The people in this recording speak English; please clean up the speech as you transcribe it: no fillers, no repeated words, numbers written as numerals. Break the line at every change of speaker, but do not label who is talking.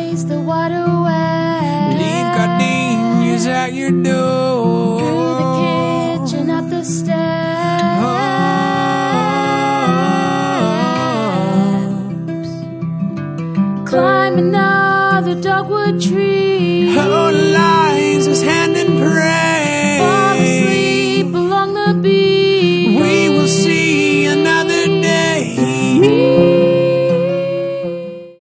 chase the water away.
Leave gardenias at your door.
Through the kitchen, up the stairs. Climb another dogwood tree.
Oh, Lord.